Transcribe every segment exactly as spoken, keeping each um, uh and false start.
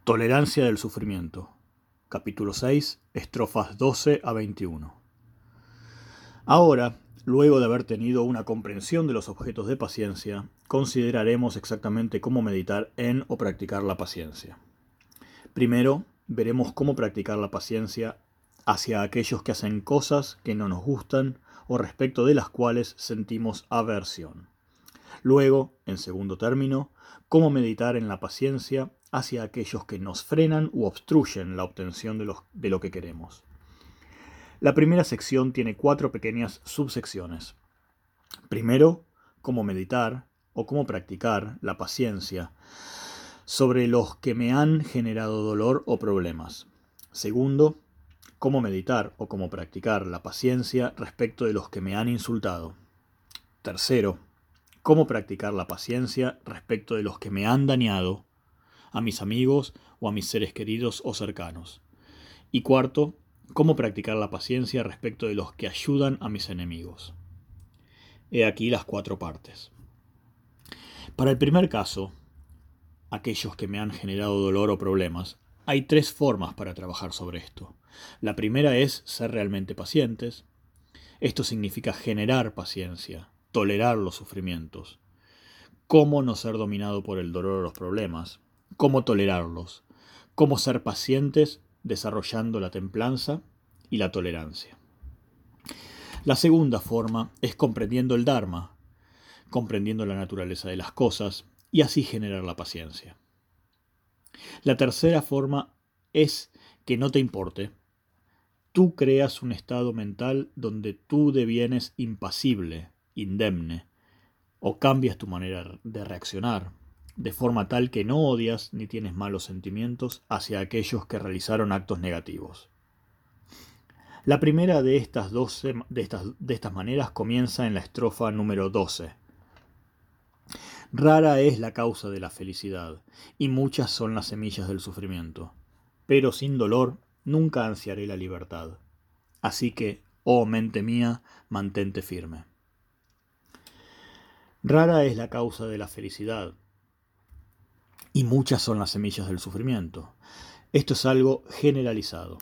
Tolerancia del sufrimiento. Capítulo seis, estrofas doce a veintiuno. Ahora, luego de haber tenido una comprensión de los objetos de paciencia, consideraremos exactamente cómo meditar en o practicar la paciencia. Primero, veremos cómo practicar la paciencia hacia aquellos que hacen cosas que no nos gustan o respecto de las cuales sentimos aversión. Luego, en segundo término, cómo meditar en la paciencia hacia aquellos que nos frenan u obstruyen la obtención de, los, de lo que queremos. La primera sección tiene cuatro pequeñas subsecciones. Primero, cómo meditar o cómo practicar la paciencia sobre los que me han generado dolor o problemas. Segundo, cómo meditar o cómo practicar la paciencia respecto de los que me han insultado. Tercero, cómo practicar la paciencia respecto de los que me han dañado, a mis amigos o a mis seres queridos o cercanos. Y cuarto, cómo practicar la paciencia respecto de los que ayudan a mis enemigos. He aquí las cuatro partes. Para el primer caso, aquellos que me han generado dolor o problemas, hay tres formas para trabajar sobre esto. La primera es ser realmente pacientes. Esto significa generar paciencia, tolerar los sufrimientos. Cómo no ser dominado por el dolor o los problemas. Cómo tolerarlos. Cómo ser pacientes desarrollando la templanza y la tolerancia. La segunda forma es comprendiendo el Dharma, comprendiendo la naturaleza de las cosas y así generar la paciencia. La tercera forma es que no te importe. Tú creas un estado mental donde tú devienes impasible, indemne, o cambias tu manera de reaccionar, de forma tal que no odias ni tienes malos sentimientos hacia aquellos que realizaron actos negativos. La primera de estas, doce, de estas, de estas maneras comienza en la estrofa número doce. Rara es la causa de la felicidad, y muchas son las semillas del sufrimiento. Pero sin dolor nunca ansiaré la libertad. Así que, oh mente mía, mantente firme. Rara es la causa de la felicidad, y muchas son las semillas del sufrimiento. Esto es algo generalizado.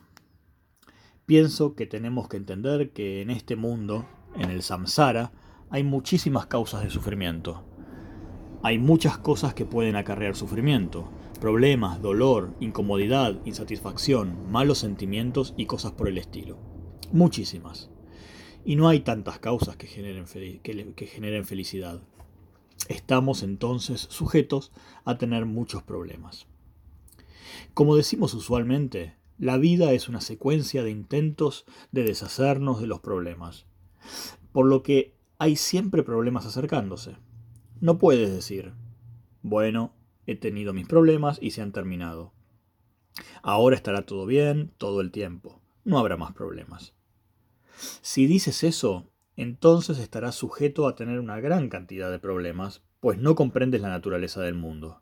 Pienso que tenemos que entender que en este mundo, en el samsara, hay muchísimas causas de sufrimiento. Hay muchas cosas que pueden acarrear sufrimiento. Problemas, dolor, incomodidad, insatisfacción, malos sentimientos y cosas por el estilo. Muchísimas. Y no hay tantas causas que generen, fel- que, que generen felicidad. Estamos entonces sujetos a tener muchos problemas. Como decimos usualmente, la vida es una secuencia de intentos de deshacernos de los problemas, por lo que hay siempre problemas acercándose. No puedes decir, bueno, he tenido mis problemas y se han terminado. Ahora estará todo bien todo el tiempo, no habrá más problemas. Si dices eso, entonces estarás sujeto a tener una gran cantidad de problemas, pues no comprendes la naturaleza del mundo.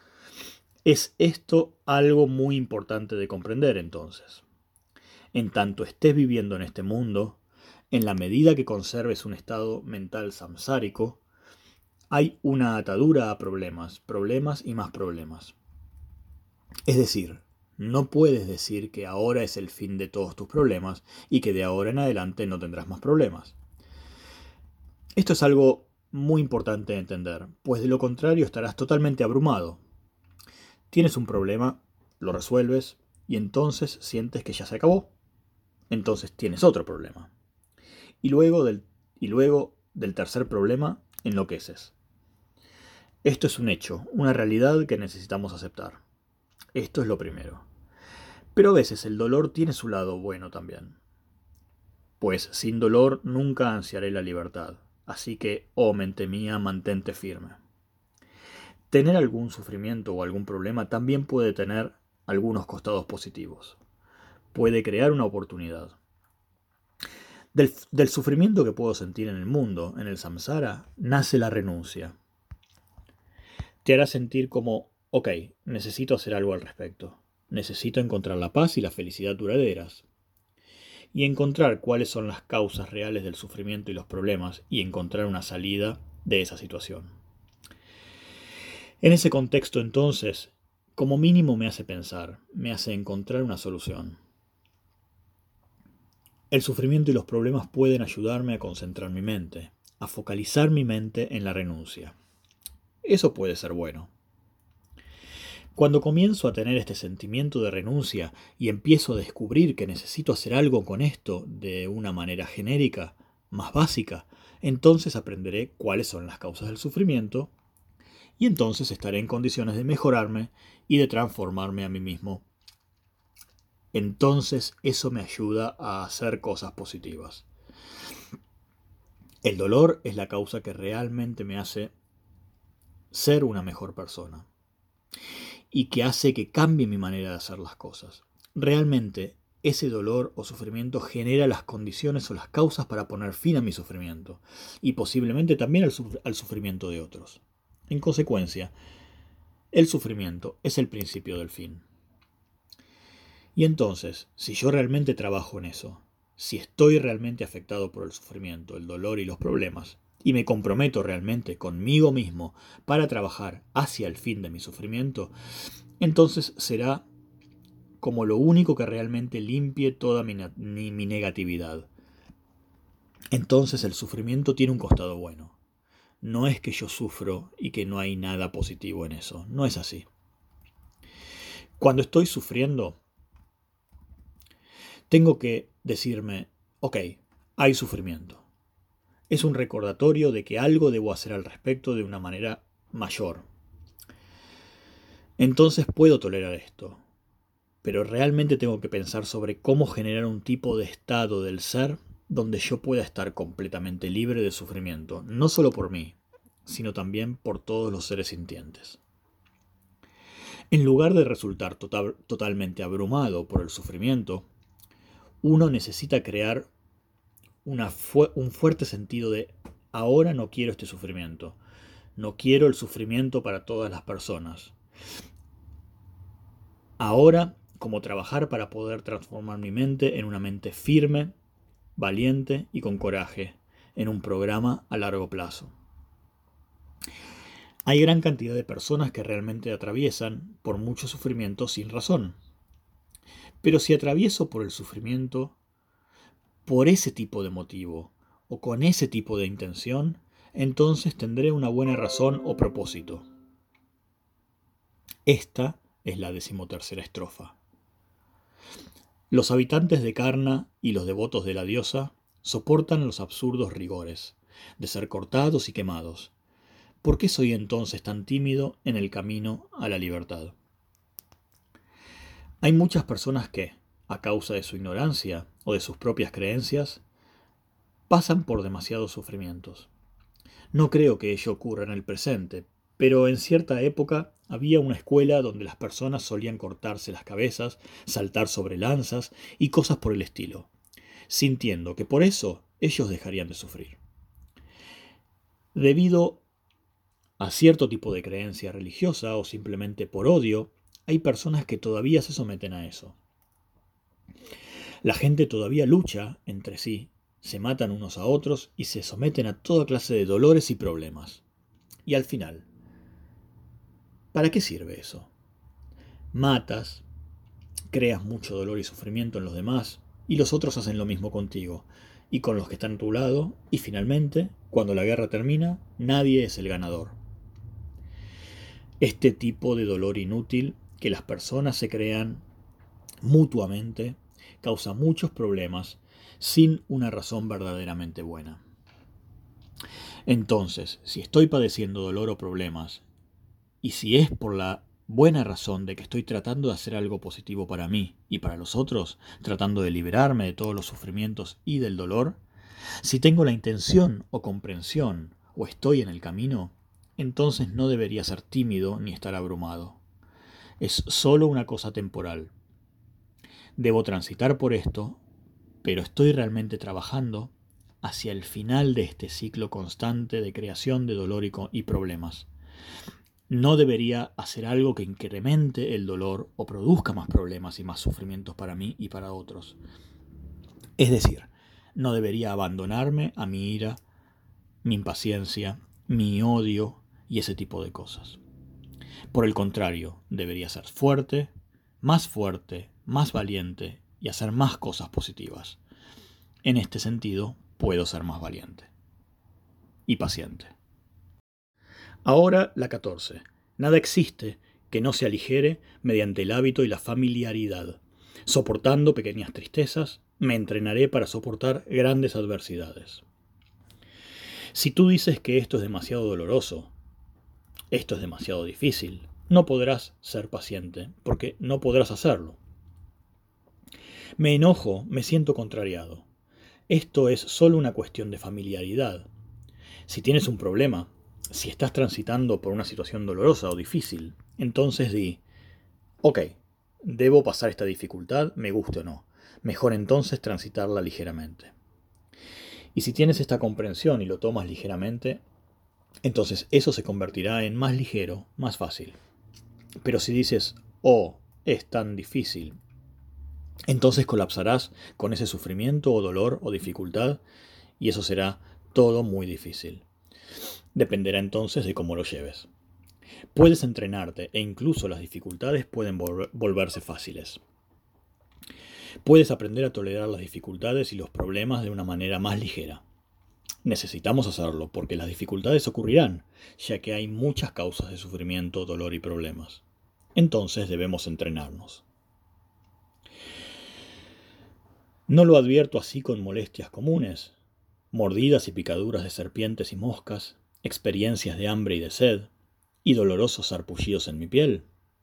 Es esto algo muy importante de comprender entonces. En tanto estés viviendo en este mundo, en la medida que conserves un estado mental samsárico, hay una atadura a problemas, problemas y más problemas. Es decir, no puedes decir que ahora es el fin de todos tus problemas y que de ahora en adelante no tendrás más problemas. Esto es algo muy importante de entender, pues de lo contrario estarás totalmente abrumado. Tienes un problema, lo resuelves y entonces sientes que ya se acabó. Entonces tienes otro problema. Y luego del, y luego del tercer problema enloqueces. Esto es un hecho, una realidad que necesitamos aceptar. Esto es lo primero. Pero a veces el dolor tiene su lado bueno también. Pues sin dolor nunca ansiaré la libertad. Así que, oh mente mía, mantente firme. Tener algún sufrimiento o algún problema también puede tener algunos costados positivos. Puede crear una oportunidad. Del, del sufrimiento que puedo sentir en el mundo, en el samsara, nace la renuncia. Te hará sentir como, ok, necesito hacer algo al respecto. Necesito encontrar la paz y la felicidad duraderas. Y encontrar cuáles son las causas reales del sufrimiento y los problemas y encontrar una salida de esa situación. En ese contexto entonces, como mínimo me hace pensar, me hace encontrar una solución. El sufrimiento y los problemas pueden ayudarme a concentrar mi mente, a focalizar mi mente en la renuncia. Eso puede ser bueno. Cuando comienzo a tener este sentimiento de renuncia y empiezo a descubrir que necesito hacer algo con esto de una manera genérica, más básica, entonces aprenderé cuáles son las causas del sufrimiento y entonces estaré en condiciones de mejorarme y de transformarme a mí mismo. Entonces eso me ayuda a hacer cosas positivas. El dolor es la causa que realmente me hace ser una mejor persona y que hace que cambie mi manera de hacer las cosas. Realmente, ese dolor o sufrimiento genera las condiciones o las causas para poner fin a mi sufrimiento y posiblemente también al, suf- al sufrimiento de otros. En consecuencia, el sufrimiento es el principio del fin. Y entonces, si yo realmente trabajo en eso, si estoy realmente afectado por el sufrimiento, el dolor y los problemas, y me comprometo realmente conmigo mismo para trabajar hacia el fin de mi sufrimiento, entonces será como lo único que realmente limpie toda mi, mi, mi negatividad. Entonces el sufrimiento tiene un costado bueno. No es que yo sufro y que no hay nada positivo en eso. No es así. Cuando estoy sufriendo, tengo que decirme, ok, hay sufrimiento. Es un recordatorio de que algo debo hacer al respecto de una manera mayor. Entonces puedo tolerar esto. Pero realmente tengo que pensar sobre cómo generar un tipo de estado del ser donde yo pueda estar completamente libre de sufrimiento, no solo por mí, sino también por todos los seres sintientes. En lugar de resultar total, totalmente abrumado por el sufrimiento, uno necesita crear una fu- un fuerte sentido de ahora no quiero este sufrimiento, no quiero el sufrimiento para todas las personas. Ahora, como trabajar para poder transformar mi mente en una mente firme, valiente y con coraje, en un programa a largo plazo. Hay gran cantidad de personas que realmente atraviesan por mucho sufrimiento sin razón. Pero si atravieso por el sufrimiento, por ese tipo de motivo o con ese tipo de intención, entonces tendré una buena razón o propósito. Esta es la decimotercera estrofa. Los habitantes de Karna y los devotos de la diosa soportan los absurdos rigores de ser cortados y quemados. ¿Por qué soy entonces tan tímido en el camino a la libertad? Hay muchas personas que, a causa de su ignorancia o de sus propias creencias, pasan por demasiados sufrimientos. No creo que ello ocurra en el presente, pero en cierta época había una escuela donde las personas solían cortarse las cabezas, saltar sobre lanzas y cosas por el estilo, sintiendo que por eso ellos dejarían de sufrir. Debido a cierto tipo de creencia religiosa o simplemente por odio, hay personas que todavía se someten a eso. La gente todavía lucha entre sí, se matan unos a otros y se someten a toda clase de dolores y problemas. Y al final, ¿para qué sirve eso? Matas, creas mucho dolor y sufrimiento en los demás y los otros hacen lo mismo contigo y con los que están a tu lado y finalmente, cuando la guerra termina, nadie es el ganador. Este tipo de dolor inútil que las personas se crean mutuamente causa muchos problemas sin una razón verdaderamente buena. Entonces, si estoy padeciendo dolor o problemas, y si es por la buena razón de que estoy tratando de hacer algo positivo para mí y para los otros, tratando de liberarme de todos los sufrimientos y del dolor, si tengo la intención o comprensión o estoy en el camino, entonces no debería ser tímido ni estar abrumado. Es solo una cosa temporal. Debo transitar por esto, pero estoy realmente trabajando hacia el final de este ciclo constante de creación de dolor y, y problemas. No debería hacer algo que incremente el dolor o produzca más problemas y más sufrimientos para mí y para otros. Es decir, no debería abandonarme a mi ira, mi impaciencia, mi odio y ese tipo de cosas. Por el contrario, debería ser fuerte, más fuerte, más valiente y hacer más cosas positivas. En este sentido, puedo ser más valiente y paciente. Ahora la catorce. Nada existe que no se aligere mediante el hábito y la familiaridad. Soportando pequeñas tristezas, me entrenaré para soportar grandes adversidades. Si tú dices que esto es demasiado doloroso, esto es demasiado difícil, no podrás ser paciente, porque no podrás hacerlo. Me enojo, me siento contrariado. Esto es solo una cuestión de familiaridad. Si tienes un problema, si estás transitando por una situación dolorosa o difícil, entonces di, ok, debo pasar esta dificultad, me guste o no. Mejor entonces transitarla ligeramente. Y si tienes esta comprensión y lo tomas ligeramente, entonces eso se convertirá en más ligero, más fácil. Pero si dices, oh, es tan difícil, entonces colapsarás con ese sufrimiento o dolor o dificultad y eso será todo muy difícil. Dependerá entonces de cómo lo lleves. Puedes entrenarte e incluso las dificultades pueden vol- volverse fáciles. Puedes aprender a tolerar las dificultades y los problemas de una manera más ligera. Necesitamos hacerlo porque las dificultades ocurrirán, ya que hay muchas causas de sufrimiento, dolor y problemas. Entonces debemos entrenarnos. No lo advierto así con molestias comunes, mordidas y picaduras de serpientes y moscas, experiencias de hambre y de sed, y dolorosos sarpullidos en mi piel.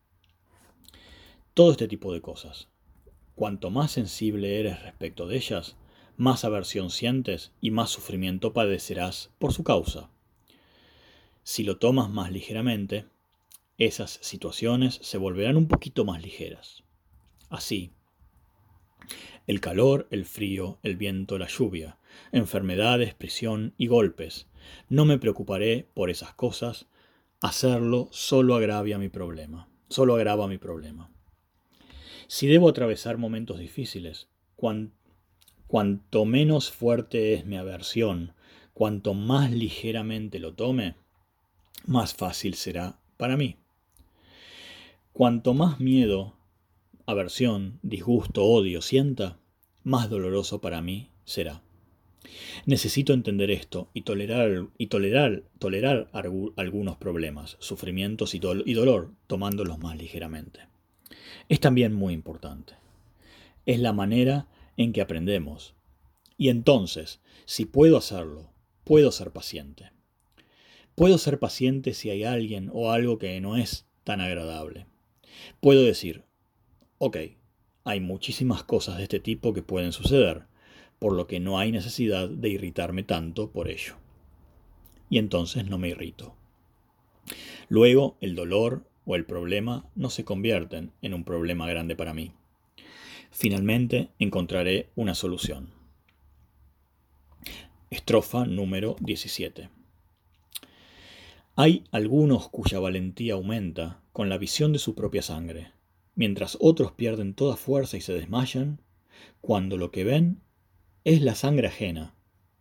Todo este tipo de cosas. Cuanto más sensible eres respecto de ellas, más aversión sientes y más sufrimiento padecerás por su causa. Si lo tomas más ligeramente, esas situaciones se volverán un poquito más ligeras. Así, el calor, el frío, el viento, la lluvia, enfermedades, prisión y golpes. No me preocuparé por esas cosas. Hacerlo solo agravia mi problema. Solo agrava mi problema. Si debo atravesar momentos difíciles, cuan, cuanto menos fuerte es mi aversión, cuanto más ligeramente lo tome, más fácil será para mí. Cuanto más miedo, aversión, disgusto, odio sienta, más doloroso para mí será. Necesito entender esto y tolerar, y tolerar, tolerar algunos problemas, sufrimientos y, do- y dolor, tomándolos más ligeramente. Es también muy importante. Es la manera en que aprendemos. Y entonces, si puedo hacerlo, puedo ser paciente. Puedo ser paciente si hay alguien o algo que no es tan agradable. Puedo decir, ok, hay muchísimas cosas de este tipo que pueden suceder, por lo que no hay necesidad de irritarme tanto por ello. Y entonces no me irrito. Luego, el dolor o el problema no se convierten en un problema grande para mí. Finalmente, encontraré una solución. Estrofa número diecisiete. Hay algunos cuya valentía aumenta con la visión de su propia sangre, mientras otros pierden toda fuerza y se desmayan, cuando lo que ven es la sangre ajena.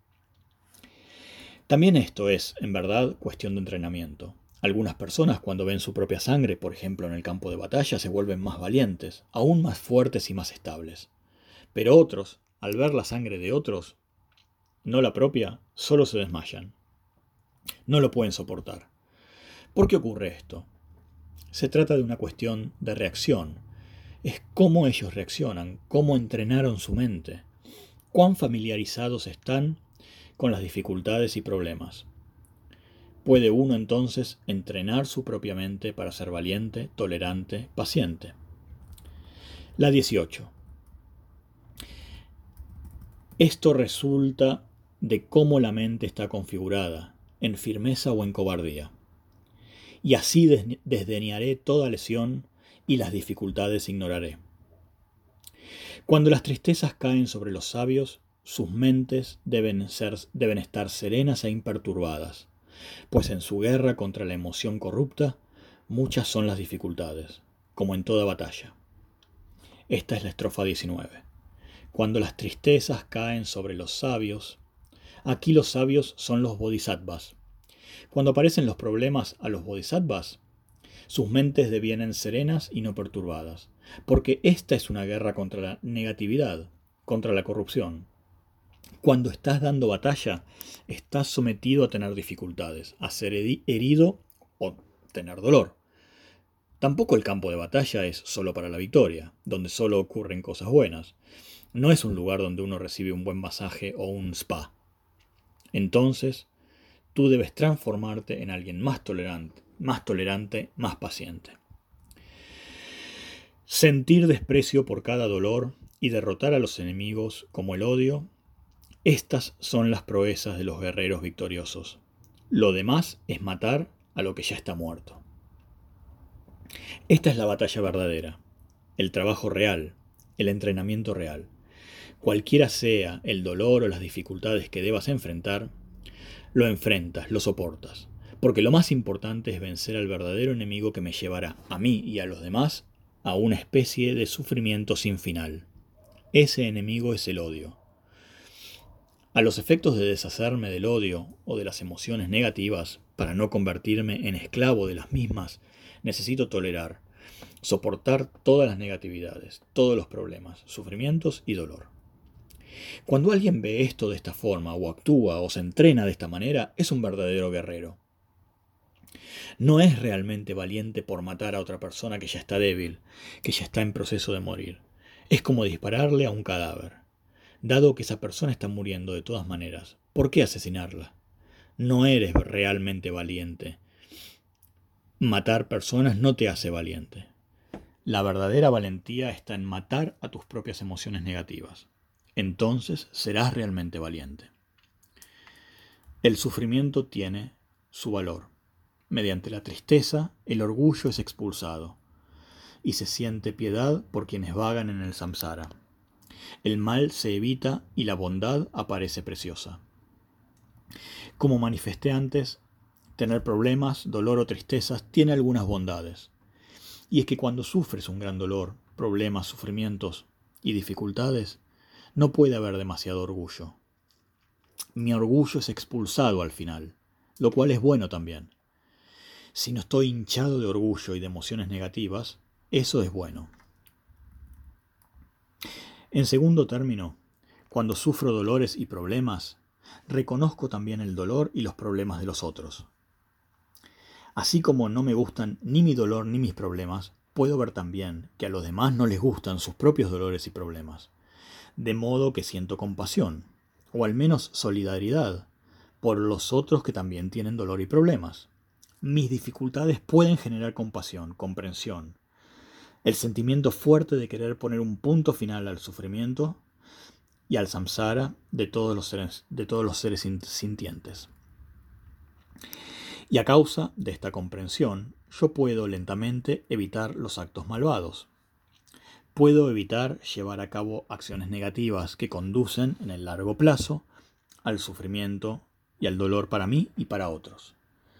También esto es, en verdad, cuestión de entrenamiento. Algunas personas cuando ven su propia sangre, por ejemplo en el campo de batalla, se vuelven más valientes, aún más fuertes y más estables. Pero otros, al ver la sangre de otros, no la propia, solo se desmayan. No lo pueden soportar. ¿Por qué ocurre esto? Se trata de una cuestión de reacción. Es cómo ellos reaccionan, cómo entrenaron su mente, cuán familiarizados están con las dificultades y problemas. Puede uno entonces entrenar su propia mente para ser valiente, tolerante, paciente. La dieciocho. Esto resulta de cómo la mente está configurada, en firmeza o en cobardía. Y así desdeñaré toda lesión y las dificultades ignoraré. Cuando las tristezas caen sobre los sabios, sus mentes deben, ser, deben estar serenas e imperturbadas, pues en su guerra contra la emoción corrupta, muchas son las dificultades, como en toda batalla. Esta es la estrofa diecinueve. Cuando las tristezas caen sobre los sabios, aquí los sabios son los bodhisattvas. Cuando aparecen los problemas a los bodhisattvas, Sus mentes devienen serenas y no perturbadas, porque esta es una guerra contra la negatividad, contra la corrupción. Cuando estás dando batalla, estás sometido a tener dificultades, a ser herido o tener dolor. Tampoco el campo de batalla es solo para la victoria, donde solo ocurren cosas buenas. No es un lugar donde uno recibe un buen masaje o un spa. Entonces, tú debes transformarte en alguien más tolerante, más tolerante, más paciente. Sentir desprecio por cada dolor y derrotar a los enemigos como el odio, estas son las proezas de los guerreros victoriosos. Lo demás es matar a lo que ya está muerto. Esta es la batalla verdadera, el trabajo real, el entrenamiento real. Cualquiera sea el dolor o las dificultades que debas enfrentar, lo enfrentas, lo soportas, porque lo más importante es vencer al verdadero enemigo que me llevará a mí y a los demás a una especie de sufrimiento sin final. Ese enemigo es el odio. A los efectos de deshacerme del odio o de las emociones negativas, para no convertirme en esclavo de las mismas, necesito tolerar, soportar todas las negatividades, todos los problemas, sufrimientos y dolor. Cuando alguien ve esto de esta forma, o actúa o se entrena de esta manera, es un verdadero guerrero. No es realmente valiente por matar a otra persona que ya está débil, que ya está en proceso de morir. Es como dispararle a un cadáver. Dado que esa persona está muriendo de todas maneras, ¿por qué asesinarla? No eres realmente valiente. Matar personas no te hace valiente. La verdadera valentía está en matar a tus propias emociones negativas. Entonces serás realmente valiente. El sufrimiento tiene su valor. Mediante la tristeza, el orgullo es expulsado y se siente piedad por quienes vagan en el samsara. El mal se evita y la bondad aparece preciosa. Como manifesté antes, tener problemas, dolor o tristezas tiene algunas bondades. Y es que cuando sufres un gran dolor, problemas, sufrimientos y dificultades, no puede haber demasiado orgullo. Mi orgullo es expulsado al final, lo cual es bueno también. Si no estoy hinchado de orgullo y de emociones negativas, eso es bueno. En segundo término, cuando sufro dolores y problemas, reconozco también el dolor y los problemas de los otros. Así como no me gustan ni mi dolor ni mis problemas, puedo ver también que a los demás no les gustan sus propios dolores y problemas. De modo que siento compasión, o al menos solidaridad, por los otros que también tienen dolor y problemas. Mis dificultades pueden generar compasión, comprensión, el sentimiento fuerte de querer poner un punto final al sufrimiento y al samsara de todos los seres, de todos los seres sintientes. Y a causa de esta comprensión, yo puedo lentamente evitar los actos malvados. Puedo evitar llevar a cabo acciones negativas que conducen, en el largo plazo, al sufrimiento y al dolor para mí y para otros.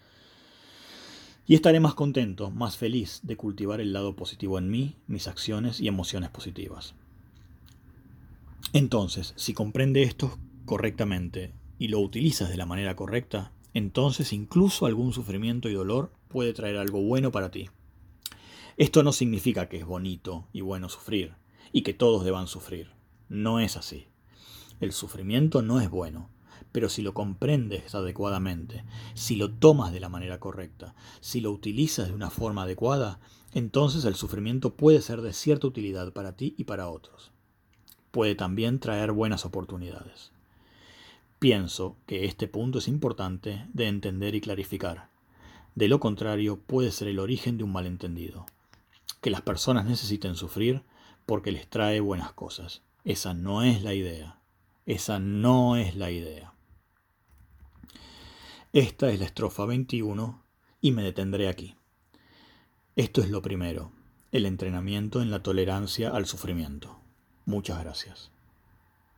Y estaré más contento, más feliz de cultivar el lado positivo en mí, mis acciones y emociones positivas. Entonces, si comprende esto correctamente y lo utilizas de la manera correcta, entonces incluso algún sufrimiento y dolor puede traer algo bueno para ti. Esto no significa que es bonito y bueno sufrir, y que todos deban sufrir. No es así. El sufrimiento no es bueno. Pero si lo comprendes adecuadamente, si lo tomas de la manera correcta, si lo utilizas de una forma adecuada, entonces el sufrimiento puede ser de cierta utilidad para ti y para otros. Puede también traer buenas oportunidades. Pienso que este punto es importante de entender y clarificar. De lo contrario, puede ser el origen de un malentendido. Que las personas necesiten sufrir porque les trae buenas cosas. Esa no es la idea. Esa no es la idea. Esta es la estrofa veintiuno y me detendré aquí. Esto es lo primero, el entrenamiento en la tolerancia al sufrimiento. Muchas gracias.